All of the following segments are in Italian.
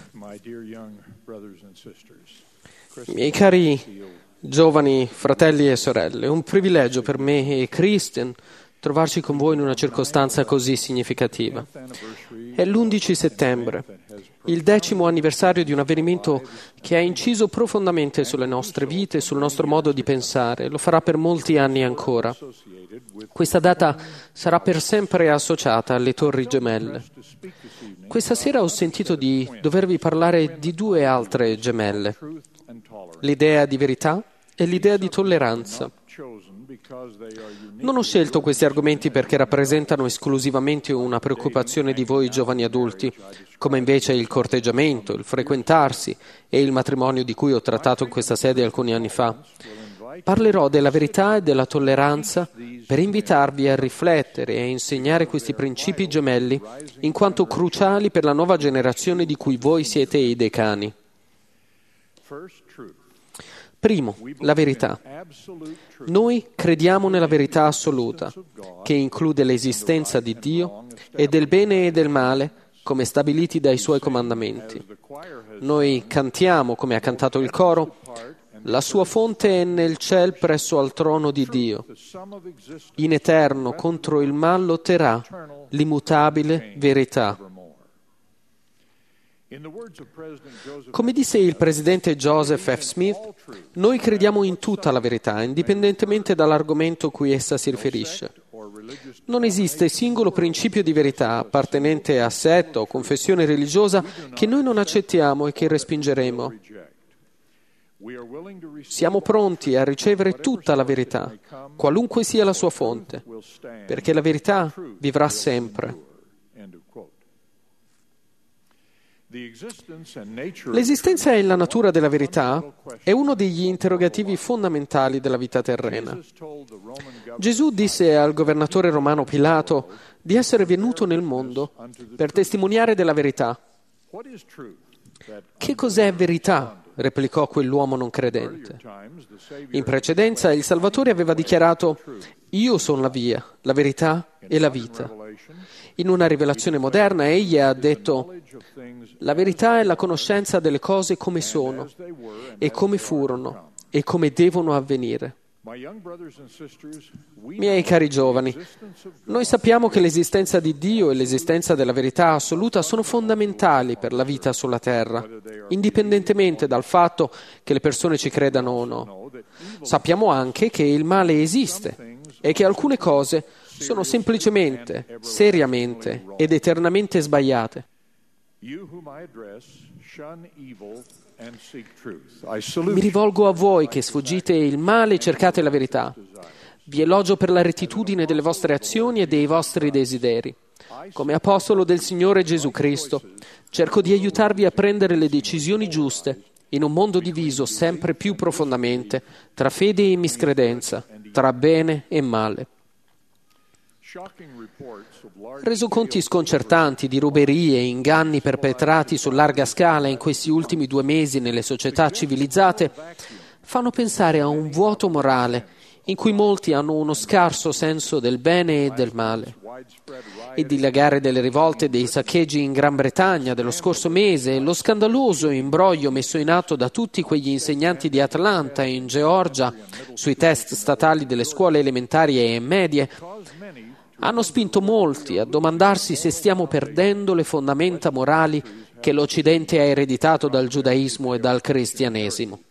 Miei cari giovani fratelli e sorelle, è un privilegio per me e Christian trovarci con voi in una circostanza così significativa. È l'11 settembre, il 10° anniversario di un avvenimento che ha inciso profondamente sulle nostre vite e sul nostro modo di pensare, e lo farà per molti anni ancora. Questa data sarà per sempre associata alle Torri Gemelle. Questa sera ho sentito di dovervi parlare di 2 altre gemelle, l'idea di verità e l'idea di tolleranza. Non ho scelto questi argomenti perché rappresentano esclusivamente una preoccupazione di voi giovani adulti, come invece il corteggiamento, il frequentarsi e il matrimonio di cui ho trattato in questa sede alcuni anni fa. Parlerò della verità e della tolleranza per invitarvi a riflettere e a insegnare questi principi gemelli in quanto cruciali per la nuova generazione di cui voi siete i decani. Primo, la verità. Noi crediamo nella verità assoluta, che include l'esistenza di Dio e del bene e del male, come stabiliti dai Suoi comandamenti. Noi cantiamo, come ha cantato il coro, la sua fonte è nel ciel presso al trono di Dio. In eterno contro il mal lotterà l'immutabile verità. Come disse il presidente Joseph F. Smith, noi crediamo in tutta la verità, indipendentemente dall'argomento cui essa si riferisce. Non esiste singolo principio di verità appartenente a setta o confessione religiosa che noi non accettiamo e che respingeremo. Siamo pronti a ricevere tutta la verità, qualunque sia la sua fonte, perché la verità vivrà sempre. L'esistenza e la natura della verità è uno degli interrogativi fondamentali della vita terrena. Gesù disse al governatore romano Pilato di essere venuto nel mondo per testimoniare della verità. Che cos'è verità? Replicò quell'uomo non credente. In precedenza il Salvatore aveva dichiarato: io sono la via, la verità e la vita. In una rivelazione moderna egli ha detto: la verità è la conoscenza delle cose come sono e come furono e come devono avvenire. Miei cari giovani, noi sappiamo che l'esistenza di Dio e l'esistenza della verità assoluta sono fondamentali per la vita sulla terra, indipendentemente dal fatto che le persone ci credano o no. Sappiamo anche che il male esiste e che alcune cose sono semplicemente, seriamente ed eternamente sbagliate. Mi rivolgo a voi che sfuggite il male e cercate la verità. Vi elogio per la rettitudine delle vostre azioni e dei vostri desideri. Come apostolo del Signore Gesù Cristo, cerco di aiutarvi a prendere le decisioni giuste in un mondo diviso sempre più profondamente tra fede e miscredenza, tra bene e male. Resoconti sconcertanti di ruberie e inganni perpetrati su larga scala in questi ultimi 2 mesi nelle società civilizzate fanno pensare a un vuoto morale in cui molti hanno uno scarso senso del bene e del male. Il dilagare delle rivolte e dei saccheggi in Gran Bretagna dello scorso mese e lo scandaloso imbroglio messo in atto da tutti quegli insegnanti di Atlanta e in Georgia sui test statali delle scuole elementari e medie hanno spinto molti a domandarsi se stiamo perdendo le fondamenta morali che l'Occidente ha ereditato dal giudaismo e dal cristianesimo.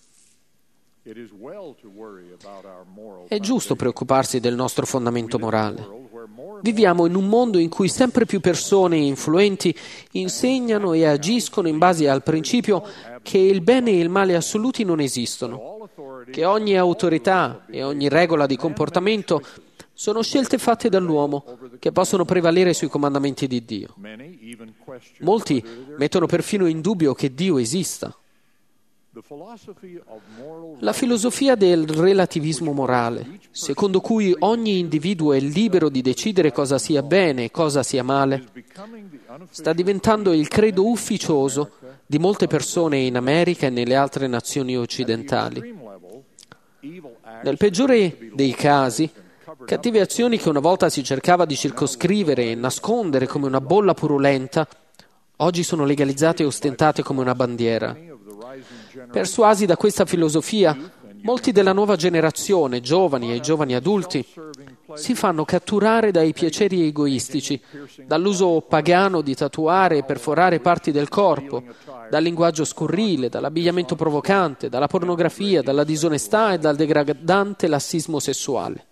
È giusto preoccuparsi del nostro fondamento morale. Viviamo in un mondo in cui sempre più persone influenti insegnano e agiscono in base al principio che il bene e il male assoluti non esistono, che ogni autorità e ogni regola di comportamento sono scelte fatte dall'uomo che possono prevalere sui comandamenti di Dio. Molti mettono perfino in dubbio che Dio esista. La filosofia del relativismo morale, secondo cui ogni individuo è libero di decidere cosa sia bene e cosa sia male, sta diventando il credo ufficioso di molte persone in America e nelle altre nazioni occidentali. Nel peggiore dei casi, cattive azioni che una volta si cercava di circoscrivere e nascondere come una bolla purulenta, oggi sono legalizzate e ostentate come una bandiera. Persuasi da questa filosofia, molti della nuova generazione, giovani e giovani adulti, si fanno catturare dai piaceri egoistici, dall'uso pagano di tatuare e perforare parti del corpo, dal linguaggio scurrile, dall'abbigliamento provocante, dalla pornografia, dalla disonestà e dal degradante lassismo sessuale.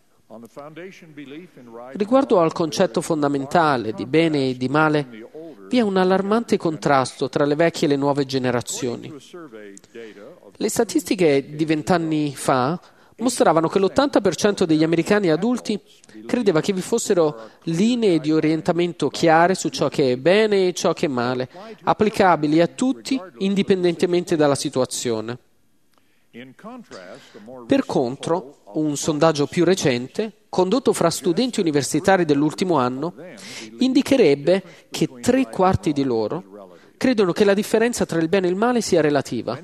Riguardo al concetto fondamentale di bene e di male, vi è un allarmante contrasto tra le vecchie e le nuove generazioni. Le statistiche di 20 anni fa mostravano che l'80% degli americani adulti credeva che vi fossero linee di orientamento chiare su ciò che è bene e ciò che è male, applicabili a tutti indipendentemente dalla situazione. Per contro, un sondaggio più recente, condotto fra studenti universitari dell'ultimo anno, indicherebbe che 3/4 di loro credono che la differenza tra il bene e il male sia relativa.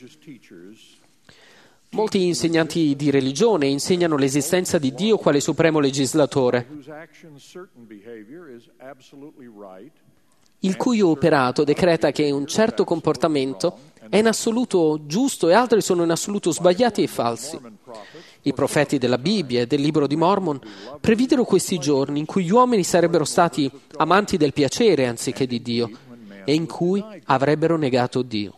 Molti insegnanti di religione insegnano l'esistenza di Dio quale supremo legislatore, il cui operato decreta che un certo comportamento è in assoluto giusto e altri sono in assoluto sbagliati e falsi. I profeti della Bibbia e del libro di Mormon previdero questi giorni in cui gli uomini sarebbero stati amanti del piacere anziché di Dio e in cui avrebbero negato Dio.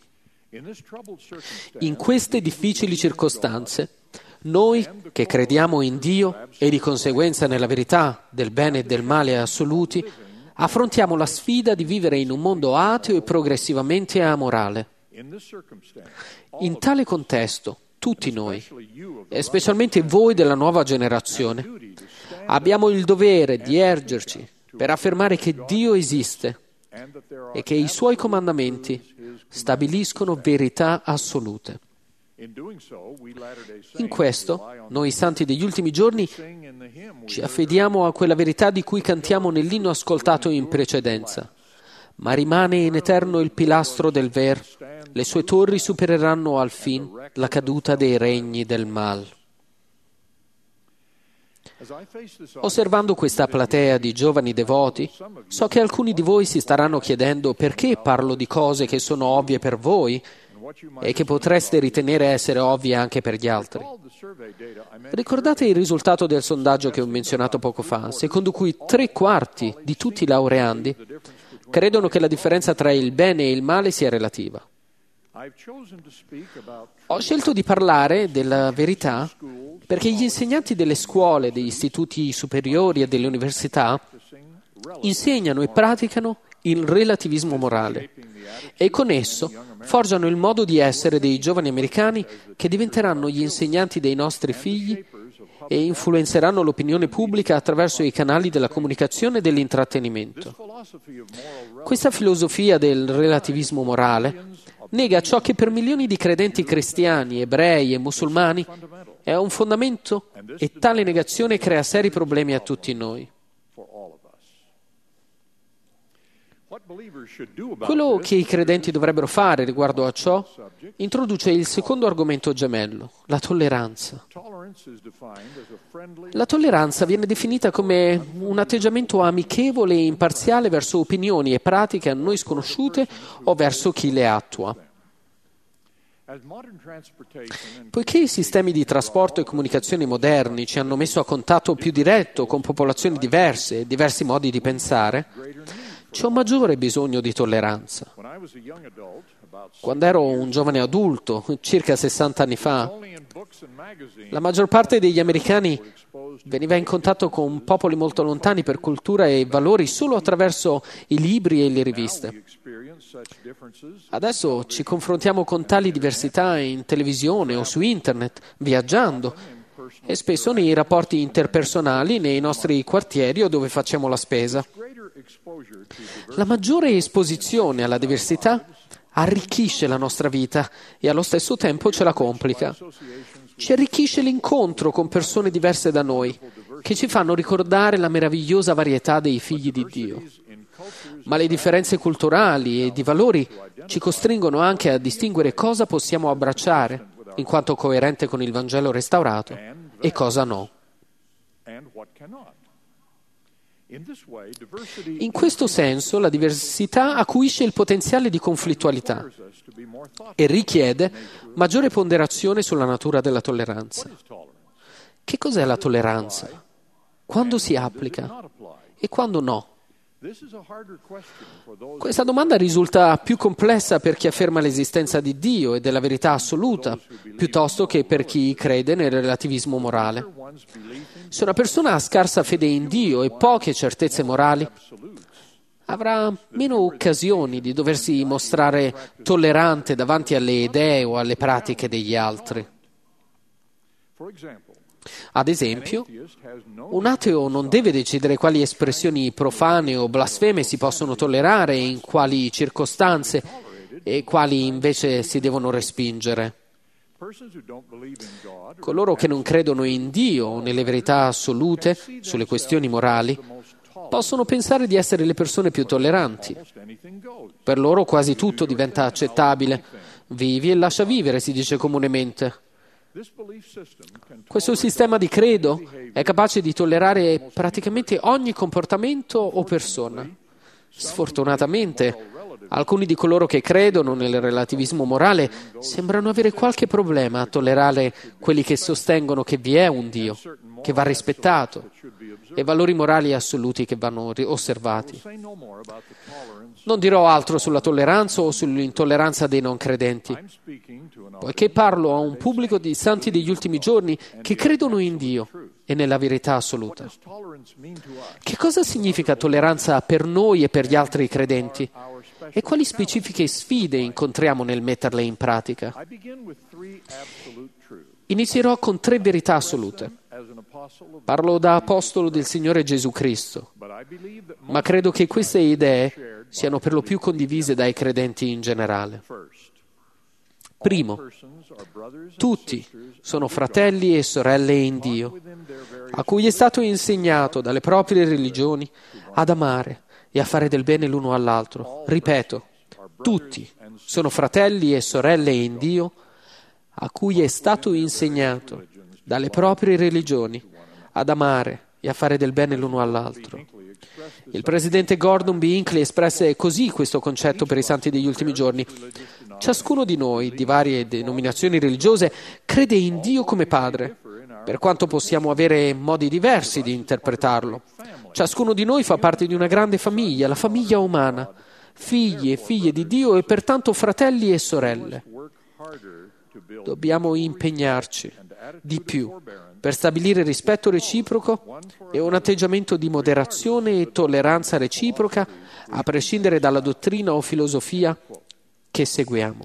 In queste difficili circostanze, noi che crediamo in Dio e di conseguenza nella verità del bene e del male assoluti, affrontiamo la sfida di vivere in un mondo ateo e progressivamente amorale. In tale contesto, tutti noi, e specialmente voi della nuova generazione, abbiamo il dovere di ergerci per affermare che Dio esiste e che i Suoi comandamenti stabiliscono verità assolute. In questo, noi santi degli ultimi giorni ci affediamo a quella verità di cui cantiamo nell'inno ascoltato in precedenza. Ma rimane in eterno il pilastro del ver, le sue torri supereranno al fin la caduta dei regni del mal. Osservando questa platea di giovani devoti, so che alcuni di voi si staranno chiedendo perché parlo di cose che sono ovvie per voi e che potreste ritenere essere ovvie anche per gli altri. Ricordate il risultato del sondaggio che ho menzionato poco fa, secondo cui 3/4 di tutti i laureandi credono che la differenza tra il bene e il male sia relativa. Ho scelto di parlare della verità perché gli insegnanti delle scuole, degli istituti superiori e delle università insegnano e praticano il relativismo morale e con esso forgiano il modo di essere dei giovani americani che diventeranno gli insegnanti dei nostri figli e influenzeranno l'opinione pubblica attraverso i canali della comunicazione e dell'intrattenimento. Questa filosofia del relativismo morale nega ciò che per milioni di credenti cristiani, ebrei e musulmani è un fondamento e tale negazione crea seri problemi a tutti noi. Quello che i credenti dovrebbero fare riguardo a ciò introduce il secondo argomento gemello, la tolleranza. La tolleranza viene definita come un atteggiamento amichevole e imparziale verso opinioni e pratiche a noi sconosciute o verso chi le attua. Poiché i sistemi di trasporto e comunicazione moderni ci hanno messo a contatto più diretto con popolazioni diverse e diversi modi di pensare, c'è un maggiore bisogno di tolleranza. Quando ero un giovane adulto, circa 60 anni fa, la maggior parte degli americani veniva in contatto con popoli molto lontani per cultura e valori solo attraverso i libri e le riviste. Adesso ci confrontiamo con tali diversità in televisione o su internet, viaggiando, e spesso nei rapporti interpersonali nei nostri quartieri o dove facciamo la spesa. La maggiore esposizione alla diversità arricchisce la nostra vita e allo stesso tempo ce la complica. Ci arricchisce l'incontro con persone diverse da noi, che ci fanno ricordare la meravigliosa varietà dei figli di Dio. Ma le differenze culturali e di valori ci costringono anche a distinguere cosa possiamo abbracciare, in quanto coerente con il Vangelo restaurato, e cosa no. In questo senso, la diversità acuisce il potenziale di conflittualità e richiede maggiore ponderazione sulla natura della tolleranza. Che cos'è la tolleranza? Quando si applica e quando no? Questa domanda risulta più complessa per chi afferma l'esistenza di Dio e della verità assoluta, piuttosto che per chi crede nel relativismo morale. Se una persona ha scarsa fede in Dio e poche certezze morali, avrà meno occasioni di doversi mostrare tollerante davanti alle idee o alle pratiche degli altri. Ad esempio, un ateo non deve decidere quali espressioni profane o blasfeme si possono tollerare e in quali circostanze e quali invece si devono respingere. Coloro che non credono in Dio o nelle verità assolute sulle questioni morali possono pensare di essere le persone più tolleranti. Per loro quasi tutto diventa accettabile. Vivi e lascia vivere, si dice comunemente. Questo sistema di credo è capace di tollerare praticamente ogni comportamento o persona. Sfortunatamente, alcuni di coloro che credono nel relativismo morale sembrano avere qualche problema a tollerare quelli che sostengono che vi è un Dio, che va rispettato, e valori morali assoluti che vanno osservati. Non dirò altro sulla tolleranza o sull'intolleranza dei non credenti, poiché parlo a un pubblico di santi degli ultimi giorni che credono in Dio e nella verità assoluta. Che cosa significa tolleranza per noi e per gli altri credenti? E quali specifiche sfide incontriamo nel metterle in pratica? Inizierò con 3 verità assolute. Parlo da apostolo del Signore Gesù Cristo, ma credo che queste idee siano per lo più condivise dai credenti in generale. Primo, tutti sono fratelli e sorelle in Dio, a cui è stato insegnato dalle proprie religioni ad amare e a fare del bene l'uno all'altro. Ripeto, tutti sono fratelli e sorelle in Dio, a cui è stato insegnato dalle proprie religioni ad amare e a fare del bene l'uno all'altro. Il presidente Gordon B. Hinckley espresse così questo concetto per i santi degli ultimi giorni. Ciascuno di noi, di varie denominazioni religiose, crede in Dio come Padre, per quanto possiamo avere modi diversi di interpretarlo. Ciascuno di noi fa parte di una grande famiglia, la famiglia umana, figli e figlie di Dio e pertanto fratelli e sorelle. Dobbiamo impegnarci di più per stabilire rispetto reciproco e un atteggiamento di moderazione e tolleranza reciproca, a prescindere dalla dottrina o filosofia che seguiamo.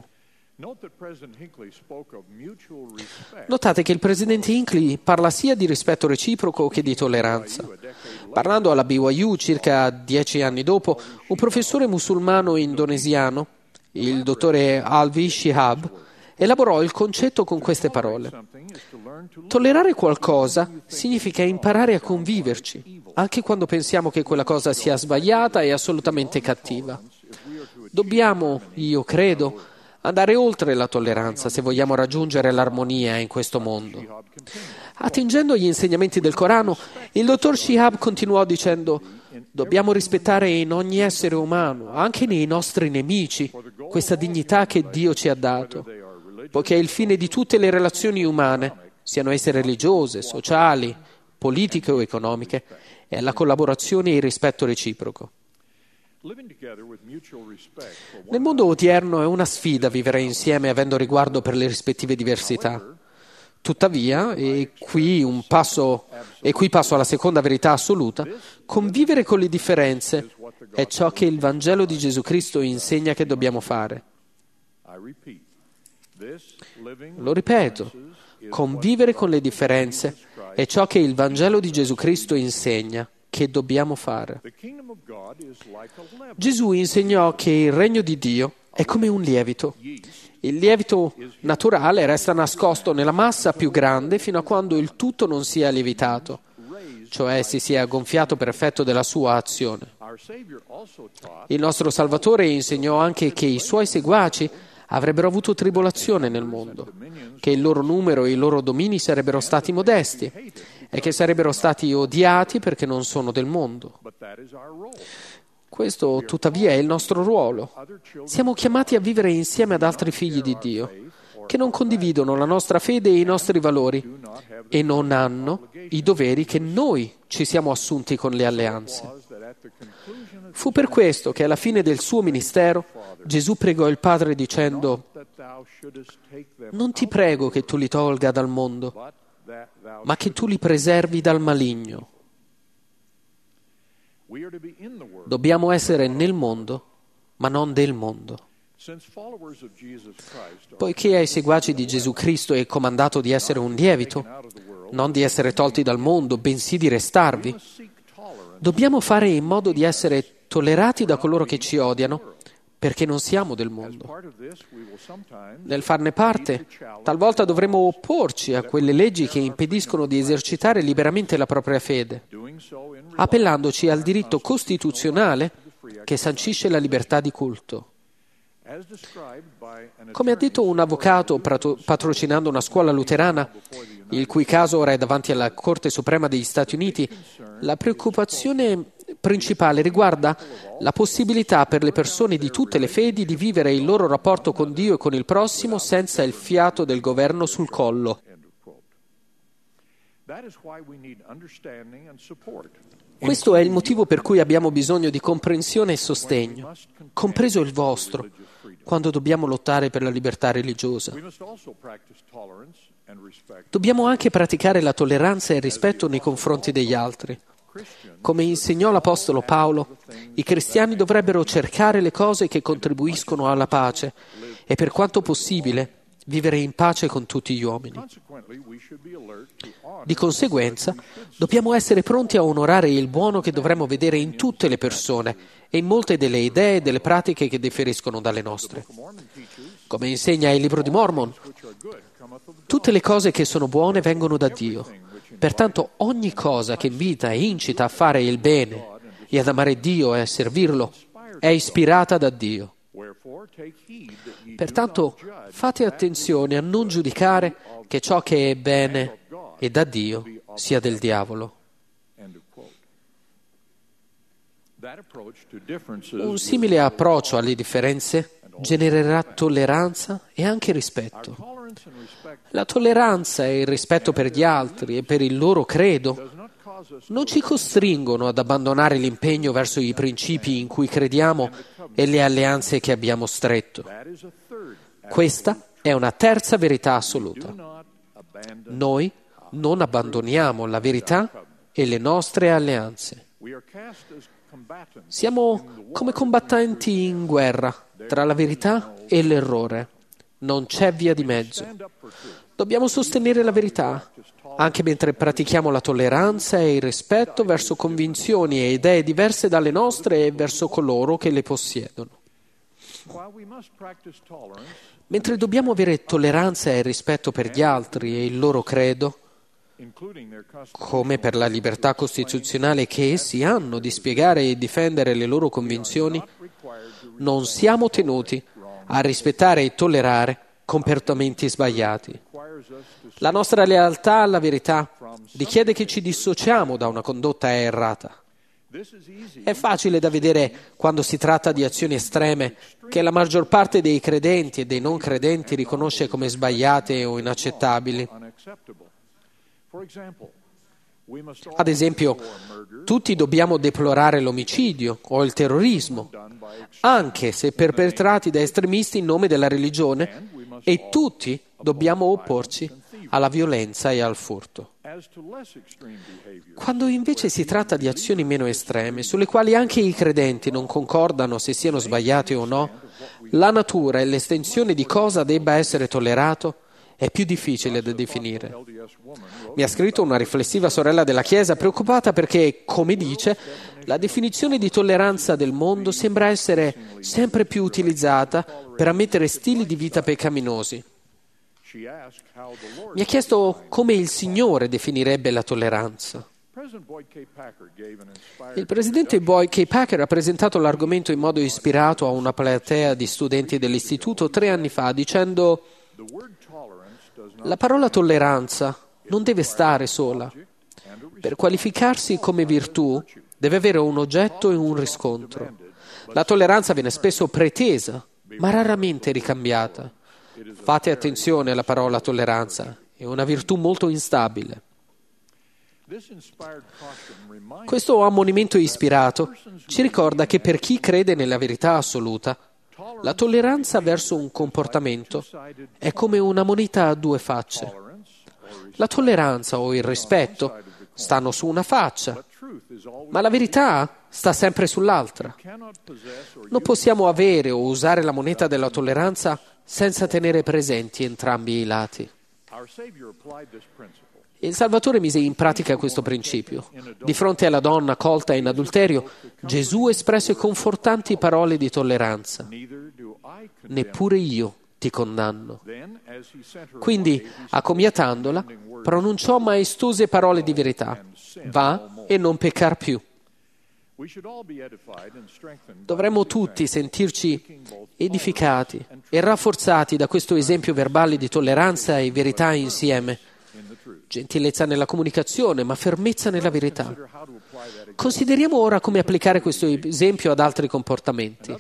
Notate che il presidente Hinckley parla sia di rispetto reciproco che di tolleranza. Parlando alla BYU circa 10 anni dopo, un professore musulmano indonesiano, il dottore Alvi Shihab, elaborò il concetto con queste parole. Tollerare qualcosa significa imparare a conviverci, anche quando pensiamo che quella cosa sia sbagliata e assolutamente cattiva. Dobbiamo, io credo, andare oltre la tolleranza se vogliamo raggiungere l'armonia in questo mondo. Attingendo agli insegnamenti del Corano, il dottor Shihab continuò dicendo: dobbiamo rispettare in ogni essere umano, anche nei nostri nemici, questa dignità che Dio ci ha dato, poiché il fine di tutte le relazioni umane, siano esse religiose, sociali, politiche o economiche, è la collaborazione e il rispetto reciproco. Nel mondo odierno è una sfida vivere insieme avendo riguardo per le rispettive diversità. Tuttavia, e qui passo alla seconda verità assoluta, convivere con le differenze è ciò che il Vangelo di Gesù Cristo insegna che dobbiamo fare. Lo ripeto, convivere con le differenze è ciò che il Vangelo di Gesù Cristo insegna che dobbiamo fare. Gesù insegnò che il regno di Dio è come un lievito. Il lievito naturale resta nascosto nella massa più grande fino a quando il tutto non sia lievitato, cioè si sia gonfiato per effetto della sua azione. Il nostro Salvatore insegnò anche che i suoi seguaci avrebbero avuto tribolazione nel mondo, che il loro numero e i loro domini sarebbero stati modesti. è che sarebbero stati odiati perché non sono del mondo. Questo, tuttavia, è il nostro ruolo. Siamo chiamati a vivere insieme ad altri figli di Dio, che non condividono la nostra fede e i nostri valori e non hanno i doveri che noi ci siamo assunti con le alleanze. Fu per questo che alla fine del suo ministero Gesù pregò il Padre dicendo: «Non ti prego che tu li tolga dal mondo, ma che tu li preservi dal maligno». Dobbiamo essere nel mondo, ma non del mondo. Poiché ai seguaci di Gesù Cristo è comandato di essere un lievito, non di essere tolti dal mondo, bensì di restarvi, dobbiamo fare in modo di essere tollerati da coloro che ci odiano, perché non siamo del mondo. Nel farne parte, talvolta dovremo opporci a quelle leggi che impediscono di esercitare liberamente la propria fede, appellandoci al diritto costituzionale che sancisce la libertà di culto. Come ha detto un avvocato patrocinando una scuola luterana, il cui caso ora è davanti alla Corte Suprema degli Stati Uniti, la preoccupazione principale riguarda la possibilità per le persone di tutte le fedi di vivere il loro rapporto con Dio e con il prossimo senza il fiato del governo sul collo. Questo è il motivo per cui abbiamo bisogno di comprensione e sostegno, compreso il vostro, quando dobbiamo lottare per la libertà religiosa. Dobbiamo anche praticare la tolleranza e il rispetto nei confronti degli altri. Come insegnò l'Apostolo Paolo, i cristiani dovrebbero cercare le cose che contribuiscono alla pace e, per quanto possibile, vivere in pace con tutti gli uomini. Di conseguenza, dobbiamo essere pronti a onorare il buono che dovremmo vedere in tutte le persone e in molte delle idee e delle pratiche che differiscono dalle nostre. Come insegna il Libro di Mormon, tutte le cose che sono buone vengono da Dio. Pertanto ogni cosa che invita e incita a fare il bene e ad amare Dio e a servirlo è ispirata da Dio. Pertanto fate attenzione a non giudicare che ciò che è bene e da Dio sia del diavolo. Un simile approccio alle differenze genererà tolleranza e anche rispetto. La tolleranza e il rispetto per gli altri e per il loro credo non ci costringono ad abbandonare l'impegno verso i principi in cui crediamo e le alleanze che abbiamo stretto. Questa è una terza verità assoluta. Noi non abbandoniamo la verità e le nostre alleanze. Siamo come combattenti in guerra tra la verità e l'errore. Non c'è via di mezzo. Dobbiamo sostenere la verità, anche mentre pratichiamo la tolleranza e il rispetto verso convinzioni e idee diverse dalle nostre e verso coloro che le possiedono. Mentre dobbiamo avere tolleranza e rispetto per gli altri e il loro credo, come per la libertà costituzionale che essi hanno di spiegare e difendere le loro convinzioni, non siamo tenuti a rispettare e tollerare comportamenti sbagliati. La nostra lealtà alla verità richiede che ci dissociamo da una condotta errata. È facile da vedere quando si tratta di azioni estreme che la maggior parte dei credenti e dei non credenti riconosce come sbagliate o inaccettabili. Ad esempio, tutti dobbiamo deplorare l'omicidio o il terrorismo, anche se perpetrati da estremisti in nome della religione, e tutti dobbiamo opporci alla violenza e al furto. Quando invece si tratta di azioni meno estreme, sulle quali anche i credenti non concordano se siano sbagliate o no, la natura e l'estensione di cosa debba essere tollerato è più difficile da definire. Mi ha scritto una riflessiva sorella della Chiesa preoccupata perché, come dice, la definizione di tolleranza del mondo sembra essere sempre più utilizzata per ammettere stili di vita peccaminosi. Mi ha chiesto come il Signore definirebbe la tolleranza. Il presidente Boyd K. Packer ha presentato l'argomento in modo ispirato a una platea di studenti dell'istituto 3 anni fa, dicendo: la parola tolleranza non deve stare sola. Per qualificarsi come virtù deve avere un oggetto e un riscontro. La tolleranza viene spesso pretesa, ma raramente ricambiata. Fate attenzione alla parola tolleranza, è una virtù molto instabile. Questo ammonimento ispirato ci ricorda che per chi crede nella verità assoluta, la tolleranza verso un comportamento è come una moneta a due facce. La tolleranza o il rispetto stanno su una faccia, ma la verità sta sempre sull'altra. Non possiamo avere o usare la moneta della tolleranza senza tenere presenti entrambi i lati. Il Salvatore mise in pratica questo principio. Di fronte alla donna colta in adulterio, Gesù espresse confortanti parole di tolleranza. Neppure io ti condanno. Quindi, accomiatandola, pronunciò maestose parole di verità. Va e non peccar più. Dovremmo tutti sentirci edificati e rafforzati da questo esempio verbale di tolleranza e verità insieme. Gentilezza nella comunicazione, ma fermezza nella verità. Consideriamo ora come applicare questo esempio ad altri comportamenti.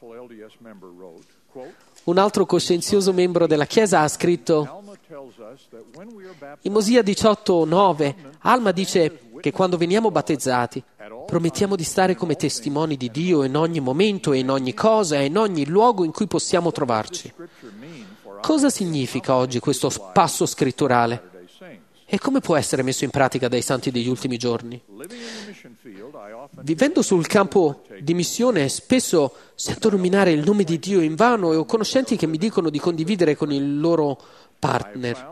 Un altro coscienzioso membro della Chiesa ha scritto: in Mosè 18:9, Alma dice che quando veniamo battezzati promettiamo di stare come testimoni di Dio in ogni momento e in ogni cosa e in ogni luogo in cui possiamo trovarci. Cosa significa oggi questo passo scritturale? E come può essere messo in pratica dai santi degli ultimi giorni? Vivendo sul campo di missione, spesso sento nominare il nome di Dio invano e ho conoscenti che mi dicono di convivere con il loro partner.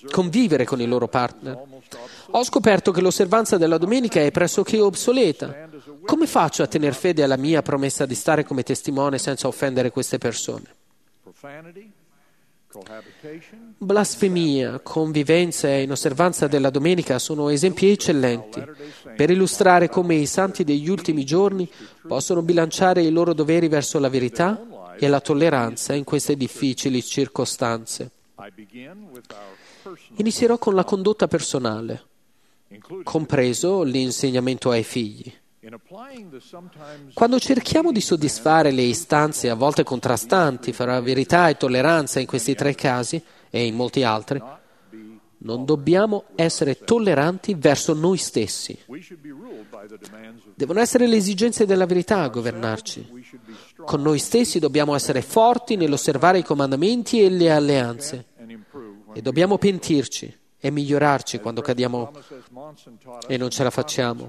Ho scoperto che l'osservanza della domenica è pressoché obsoleta. Come faccio a tener fede alla mia promessa di stare come testimone senza offendere queste persone? Blasfemia, convivenza e inosservanza della domenica sono esempi eccellenti per illustrare come i santi degli ultimi giorni possono bilanciare i loro doveri verso la verità e la tolleranza in queste difficili circostanze. Inizierò con la condotta personale, compreso l'insegnamento ai figli. Quando cerchiamo di soddisfare le istanze a volte contrastanti fra verità e tolleranza in questi tre casi e in molti altri, non dobbiamo essere tolleranti verso noi stessi. Devono essere le esigenze della verità a governarci. Con noi stessi dobbiamo essere forti nell'osservare i comandamenti e le alleanze e dobbiamo pentirci e migliorarci quando cadiamo e non ce la facciamo.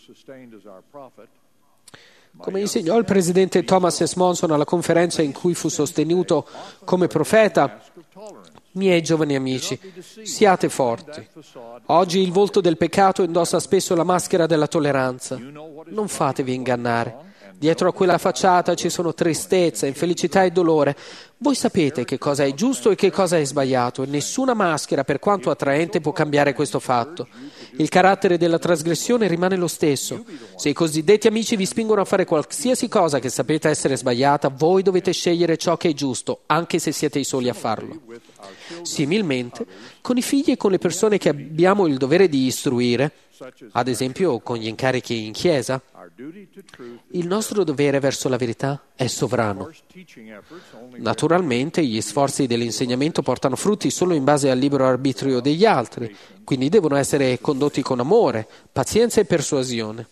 Come insegnò il presidente Thomas S. Monson alla conferenza in cui fu sostenuto come profeta, miei giovani amici, siate forti. Oggi il volto del peccato indossa spesso la maschera della tolleranza. Non fatevi ingannare. Dietro a quella facciata ci sono tristezza, infelicità e dolore. Voi sapete che cosa è giusto e che cosa è sbagliato, e nessuna maschera, per quanto attraente, può cambiare questo fatto. Il carattere della trasgressione rimane lo stesso. Se i cosiddetti amici vi spingono a fare qualsiasi cosa che sapete essere sbagliata, voi dovete scegliere ciò che è giusto, anche se siete i soli a farlo. Similmente, con i figli e con le persone che abbiamo il dovere di istruire, ad esempio con gli incarichi in chiesa, il nostro dovere verso la verità è sovrano. Naturalmente gli sforzi dell'insegnamento portano frutti solo in base al libero arbitrio degli altri, quindi devono essere condotti con amore, pazienza e persuasione.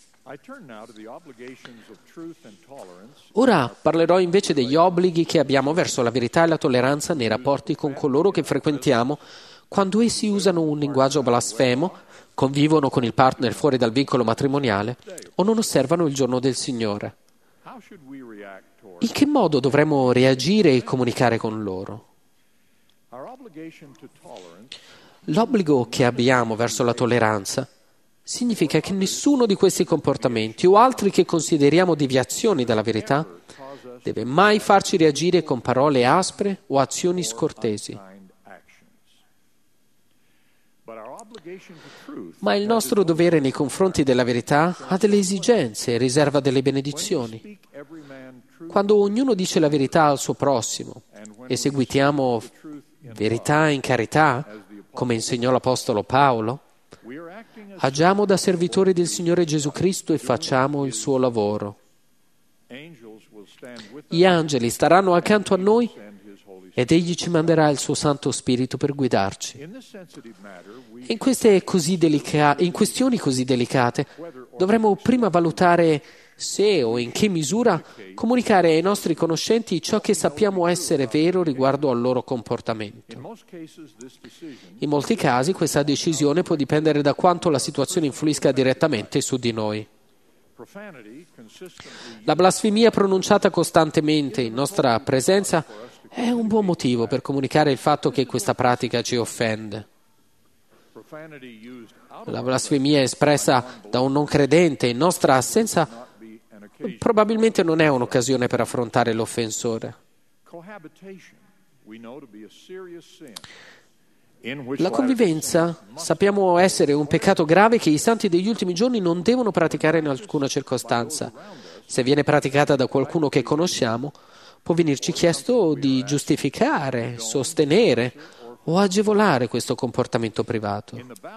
Ora parlerò invece degli obblighi che abbiamo verso la verità e la tolleranza nei rapporti con coloro che frequentiamo quando essi usano un linguaggio blasfemo, convivono con il partner fuori dal vincolo matrimoniale o non osservano il giorno del Signore. In che modo dovremmo reagire e comunicare con loro? L'obbligo che abbiamo verso la tolleranza significa che nessuno di questi comportamenti o altri che consideriamo deviazioni dalla verità deve mai farci reagire con parole aspre o azioni scortesi. Ma il nostro dovere nei confronti della verità ha delle esigenze e riserva delle benedizioni. Quando ognuno dice la verità al suo prossimo e seguitiamo verità in carità, come insegnò l'Apostolo Paolo, Agiamo da servitori del Signore Gesù Cristo e facciamo il suo lavoro. Gli angeli staranno accanto a noi ed Egli ci manderà il suo Santo Spirito per guidarci. In questioni così delicate dovremo prima valutare se o in che misura comunicare ai nostri conoscenti ciò che sappiamo essere vero riguardo al loro comportamento. In molti casi questa decisione può dipendere da quanto la situazione influisca direttamente su di noi. La blasfemia pronunciata costantemente in nostra presenza è un buon motivo per comunicare il fatto che questa pratica ci offende. La blasfemia espressa da un non credente in nostra assenza probabilmente non è un'occasione per affrontare l'offensore. La convivenza sappiamo essere un peccato grave che i santi degli ultimi giorni non devono praticare in alcuna circostanza. Se viene praticata da qualcuno che conosciamo, può venirci chiesto di giustificare, sostenere o agevolare questo comportamento privato.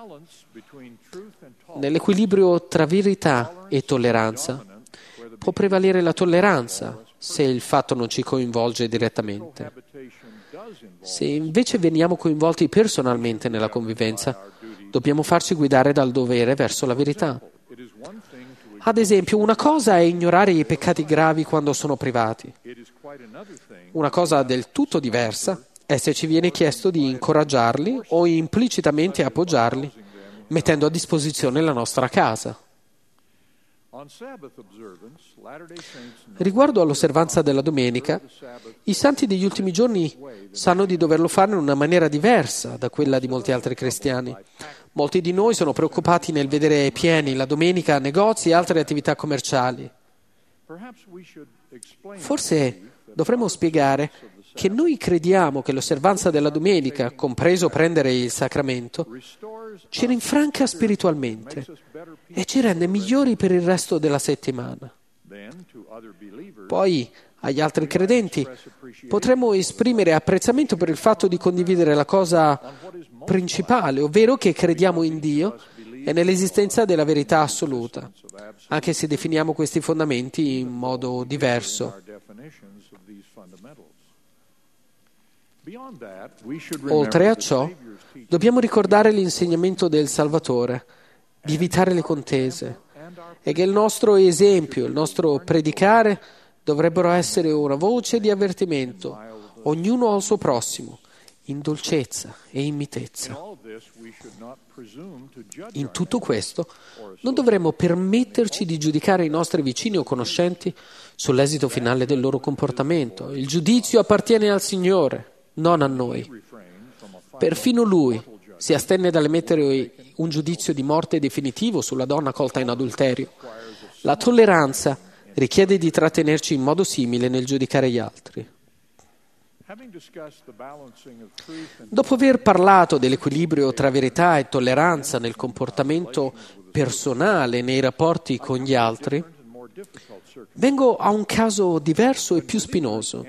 Nell'equilibrio tra verità e tolleranza può prevalere la tolleranza se il fatto non ci coinvolge direttamente. Se invece veniamo coinvolti personalmente nella convivenza, dobbiamo farci guidare dal dovere verso la verità. Ad esempio, una cosa è ignorare i peccati gravi quando sono privati. Una cosa del tutto diversa è se ci viene chiesto di incoraggiarli o implicitamente appoggiarli, mettendo a disposizione la nostra casa. Riguardo all'osservanza della domenica, i santi degli ultimi giorni sanno di doverlo fare in una maniera diversa da quella di molti altri cristiani. Molti di noi sono preoccupati nel vedere pieni la domenica negozi e altre attività commerciali. Forse dovremmo spiegare che noi crediamo che l'osservanza della domenica, compreso prendere il sacramento, ci rinfranca spiritualmente e ci rende migliori per il resto della settimana. Poi, agli altri credenti, potremmo esprimere apprezzamento per il fatto di condividere la cosa principale, ovvero che crediamo in Dio e nell'esistenza della verità assoluta, anche se definiamo questi fondamenti in modo diverso. Oltre a ciò, dobbiamo ricordare l'insegnamento del Salvatore, di evitare le contese, e che il nostro esempio, il nostro predicare, dovrebbero essere una voce di avvertimento, ognuno al suo prossimo, in dolcezza e in mitezza. In tutto questo, non dovremmo permetterci di giudicare i nostri vicini o conoscenti sull'esito finale del loro comportamento. Il giudizio appartiene al Signore, non a noi. Perfino Lui si astenne dall'emettere un giudizio di morte definitivo sulla donna colta in adulterio. La tolleranza richiede di trattenerci in modo simile nel giudicare gli altri. Dopo aver parlato dell'equilibrio tra verità e tolleranza nel comportamento personale e nei rapporti con gli altri, vengo a un caso diverso e più spinoso.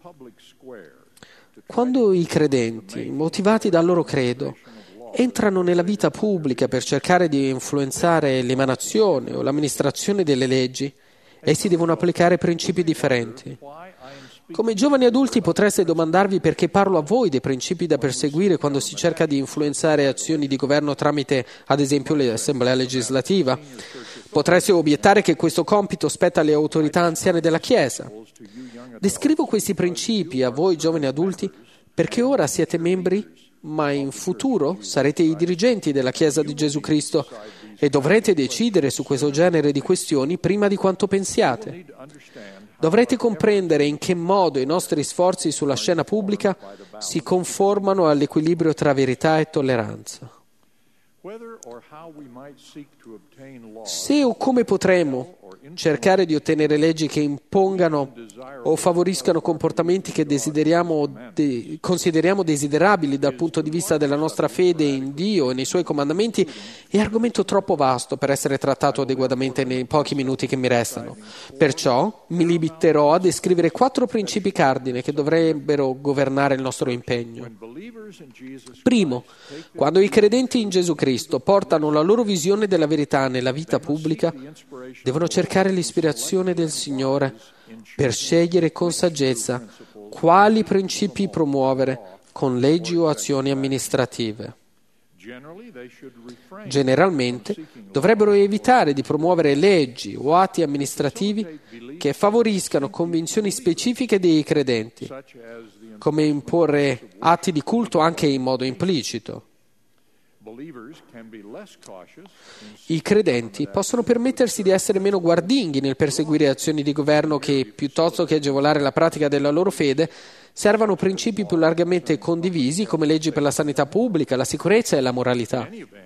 Quando i credenti, motivati dal loro credo, entrano nella vita pubblica per cercare di influenzare l'emanazione o l'amministrazione delle leggi, essi devono applicare principi differenti. Come giovani adulti potreste domandarvi perché parlo a voi dei principi da perseguire quando si cerca di influenzare azioni di governo tramite, ad esempio, l'Assemblea legislativa. Potreste obiettare che questo compito spetta alle autorità anziane della Chiesa. Descrivo questi principi a voi giovani adulti perché ora siete membri, ma in futuro sarete i dirigenti della Chiesa di Gesù Cristo e dovrete decidere su questo genere di questioni prima di quanto pensiate. Dovrete comprendere in che modo i nostri sforzi sulla scena pubblica si conformano all'equilibrio tra verità e tolleranza. Se o come potremo cercare di ottenere leggi che impongano o favoriscano comportamenti che consideriamo desiderabili dal punto di vista della nostra fede in Dio e nei Suoi comandamenti è argomento troppo vasto per essere trattato adeguatamente nei pochi minuti che mi restano. Perciò mi limiterò a descrivere 4 principi cardine che dovrebbero governare il nostro impegno. Primo, quando i credenti in Gesù Cristo Cristo portano la loro visione della verità nella vita pubblica, devono cercare l'ispirazione del Signore per scegliere con saggezza quali principi promuovere con leggi o azioni amministrative. Generalmente dovrebbero evitare di promuovere leggi o atti amministrativi che favoriscano convinzioni specifiche dei credenti, come imporre atti di culto anche in modo implicito. I credenti possono permettersi di essere meno guardinghi nel perseguire azioni di governo che, piuttosto che agevolare la pratica della loro fede, servano principi più largamente condivisi come leggi per la sanità pubblica, la sicurezza e la moralità.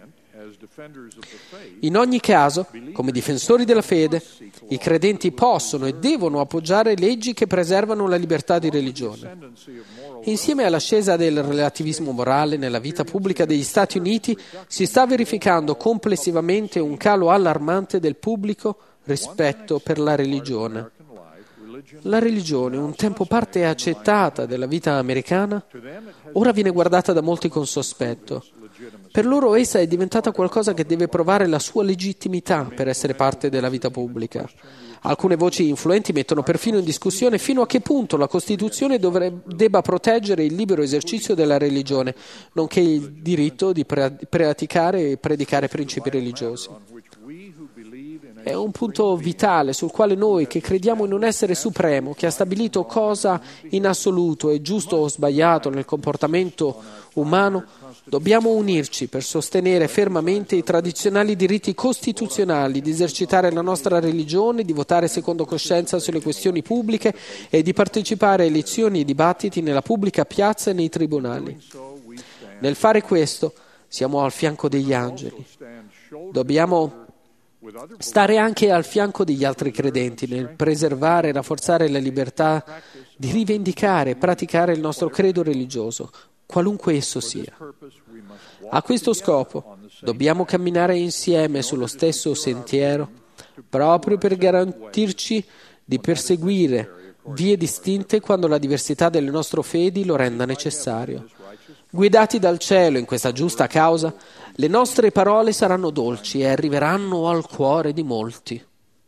In ogni caso, come difensori della fede, i credenti possono e devono appoggiare leggi che preservano la libertà di religione. Insieme all'ascesa del relativismo morale nella vita pubblica degli Stati Uniti, si sta verificando complessivamente un calo allarmante del pubblico rispetto per la religione. La religione, un tempo parte accettata della vita americana, ora viene guardata da molti con sospetto. Per loro essa è diventata qualcosa che deve provare la sua legittimità per essere parte della vita pubblica. Alcune voci influenti mettono perfino in discussione fino a che punto la Costituzione debba proteggere il libero esercizio della religione, nonché il diritto di praticare e predicare principi religiosi. È un punto vitale sul quale noi, che crediamo in un essere supremo, che ha stabilito cosa in assoluto è giusto o sbagliato nel comportamento umano, dobbiamo unirci per sostenere fermamente i tradizionali diritti costituzionali di esercitare la nostra religione, di votare secondo coscienza sulle questioni pubbliche e di partecipare a elezioni e dibattiti nella pubblica piazza e nei tribunali. Nel fare questo siamo al fianco degli angeli. Dobbiamo stare anche al fianco degli altri credenti nel preservare e rafforzare la libertà di rivendicare e praticare il nostro credo religioso, qualunque esso sia. A questo scopo dobbiamo camminare insieme sullo stesso sentiero, proprio per garantirci di perseguire vie distinte quando la diversità delle nostre fedi lo renda necessario. Guidati dal cielo in questa giusta causa, le nostre parole saranno dolci e arriveranno al cuore di molti.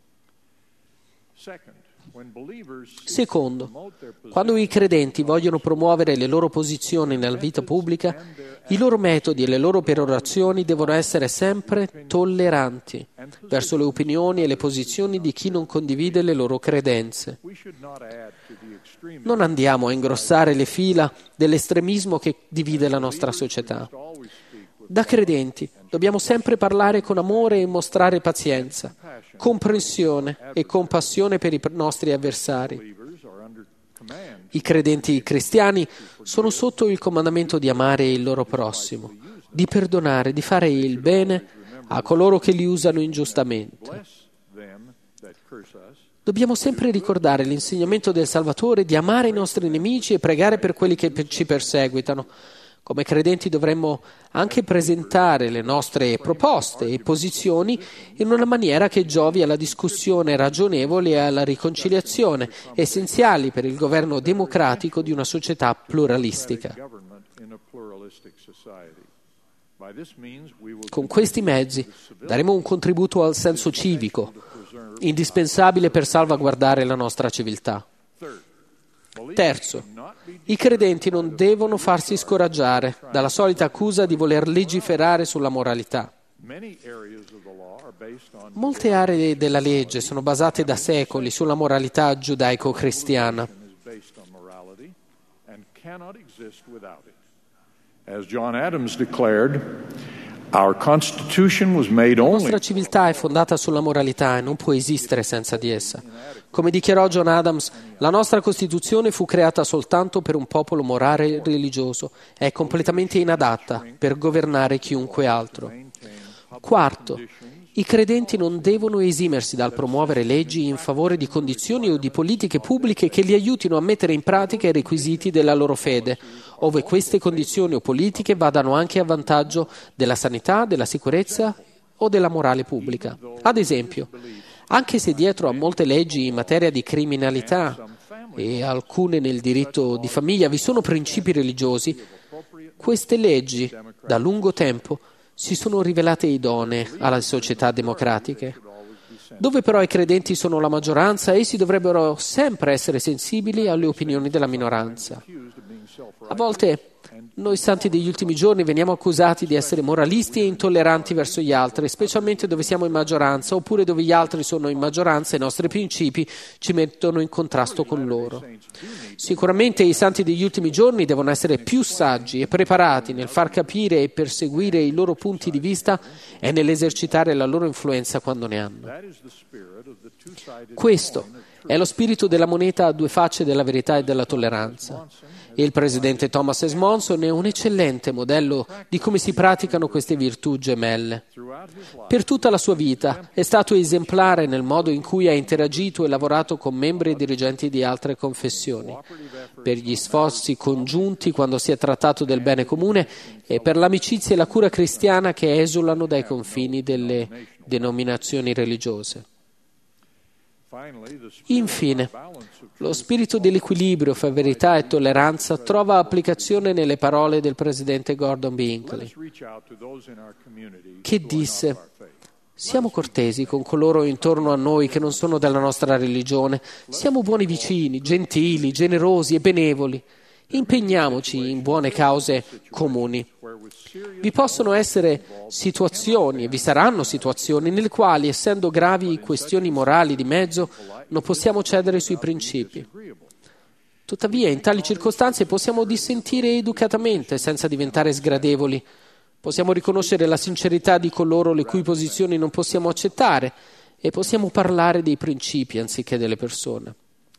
Secondo, quando i credenti vogliono promuovere le loro posizioni nella vita pubblica, i loro metodi e le loro perorazioni devono essere sempre tolleranti verso le opinioni e le posizioni di chi non condivide le loro credenze. Non andiamo a ingrossare le fila dell'estremismo che divide la nostra società. Da credenti dobbiamo sempre parlare con amore e mostrare pazienza, comprensione e compassione per i nostri avversari. I credenti cristiani sono sotto il comandamento di amare il loro prossimo, di perdonare, di fare il bene a coloro che li usano ingiustamente. Dobbiamo sempre ricordare l'insegnamento del Salvatore di amare i nostri nemici e pregare per quelli che ci perseguitano. Come credenti dovremmo anche presentare le nostre proposte e posizioni in una maniera che giovi alla discussione ragionevole e alla riconciliazione, essenziali per il governo democratico di una società pluralistica. Con questi mezzi daremo un contributo al senso civico, indispensabile per salvaguardare la nostra civiltà. Terzo, i credenti non devono farsi scoraggiare dalla solita accusa di voler legiferare sulla moralità. Molte aree della legge sono basate da secoli sulla moralità giudaico-cristiana. As John Adams declared, our Constitution was made La only. nostra civiltà è fondata sulla moralità e non può esistere senza di essa. Come dichiarò John Adams, la nostra Costituzione fu creata soltanto per un popolo morale e religioso e è completamente inadatta per governare chiunque altro. Quarto, i credenti non devono esimersi dal promuovere leggi in favore di condizioni o di politiche pubbliche che li aiutino a mettere in pratica i requisiti della loro fede, ove queste condizioni o politiche vadano anche a vantaggio della sanità, della sicurezza o della morale pubblica. Ad esempio, anche se dietro a molte leggi in materia di criminalità e alcune nel diritto di famiglia vi sono principi religiosi, queste leggi, da lungo tempo, si sono rivelate idonee alle società democratiche. Dove però i credenti sono la maggioranza, essi dovrebbero sempre essere sensibili alle opinioni della minoranza. A volte noi santi degli ultimi giorni veniamo accusati di essere moralisti e intolleranti verso gli altri, specialmente dove siamo in maggioranza, oppure dove gli altri sono in maggioranza e i nostri principi ci mettono in contrasto con loro. Sicuramente i santi degli ultimi giorni devono essere più saggi e preparati nel far capire e perseguire i loro punti di vista e nell'esercitare la loro influenza quando ne hanno. Questo è lo spirito della moneta a due facce della verità e della tolleranza. Il presidente Thomas S. Monson è un eccellente modello di come si praticano queste virtù gemelle. Per tutta la sua vita è stato esemplare nel modo in cui ha interagito e lavorato con membri e dirigenti di altre confessioni, per gli sforzi congiunti quando si è trattato del bene comune e per l'amicizia e la cura cristiana che esulano dai confini delle denominazioni religiose. Infine, lo spirito dell'equilibrio fra verità e tolleranza trova applicazione nelle parole del presidente Gordon B. Hinckley, che disse: siamo cortesi con coloro intorno a noi che non sono della nostra religione, siamo buoni vicini, gentili, generosi e benevoli. Impegniamoci in buone cause comuni. Vi possono essere situazioni, e vi saranno situazioni, nelle quali, essendo gravi questioni morali di mezzo, non possiamo cedere sui principi. Tuttavia, in tali circostanze possiamo dissentire educatamente, senza diventare sgradevoli. Possiamo riconoscere la sincerità di coloro le cui posizioni non possiamo accettare e possiamo parlare dei principi anziché delle persone.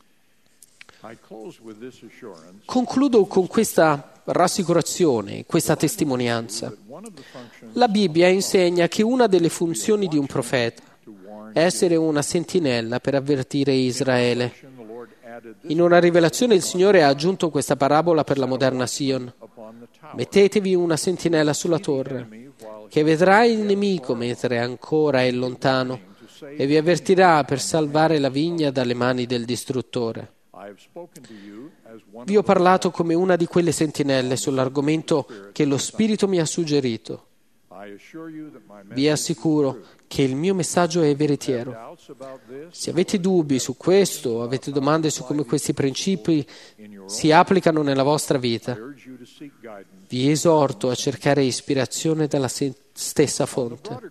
Concludo con questa rassicurazione, questa testimonianza. La Bibbia insegna che una delle funzioni di un profeta è essere una sentinella per avvertire Israele. In una rivelazione il Signore ha aggiunto questa parabola per la moderna Sion. Mettetevi una sentinella sulla torre, che vedrà il nemico mentre ancora è lontano e vi avvertirà per salvare la vigna dalle mani del distruttore. Vi ho parlato come una di quelle sentinelle sull'argomento che lo Spirito mi ha suggerito. Vi assicuro che il mio messaggio è veritiero. Se avete dubbi su questo o avete domande su come questi principi si applicano nella vostra vita, vi esorto a cercare ispirazione dalla stessa fonte.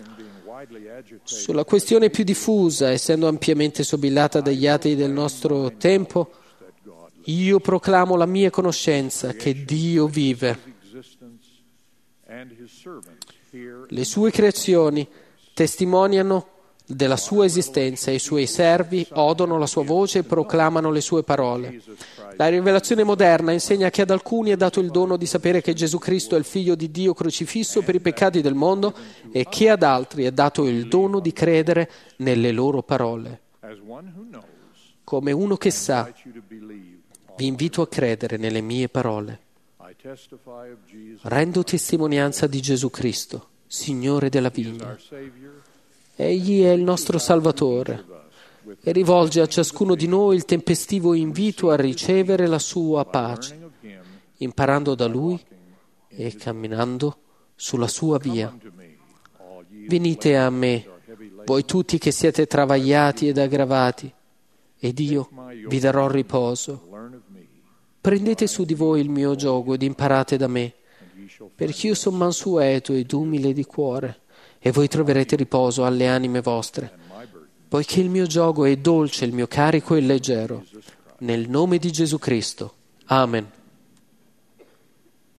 Sulla questione più diffusa, essendo ampiamente sobillata dagli atei del nostro tempo, io proclamo la mia conoscenza che Dio vive. Le sue creazioni testimoniano della sua esistenza e i suoi servi odono la sua voce e proclamano le sue parole. La rivelazione moderna insegna che ad alcuni è dato il dono di sapere che Gesù Cristo è il Figlio di Dio crocifisso per i peccati del mondo e che ad altri è dato il dono di credere nelle loro parole. Come uno che sa, vi invito a credere nelle mie parole. Rendo testimonianza di Gesù Cristo, Signore della vigna. Egli è il nostro Salvatore e rivolge a ciascuno di noi il tempestivo invito a ricevere la sua pace, imparando da Lui e camminando sulla sua via. Venite a me, voi tutti che siete travagliati ed aggravati, ed io vi darò riposo. Prendete su di voi il mio giogo ed imparate da me, perché io sono mansueto ed umile di cuore, e voi troverete riposo alle anime vostre, poiché il mio giogo è dolce, il mio carico è leggero. Nel nome di Gesù Cristo. Amen.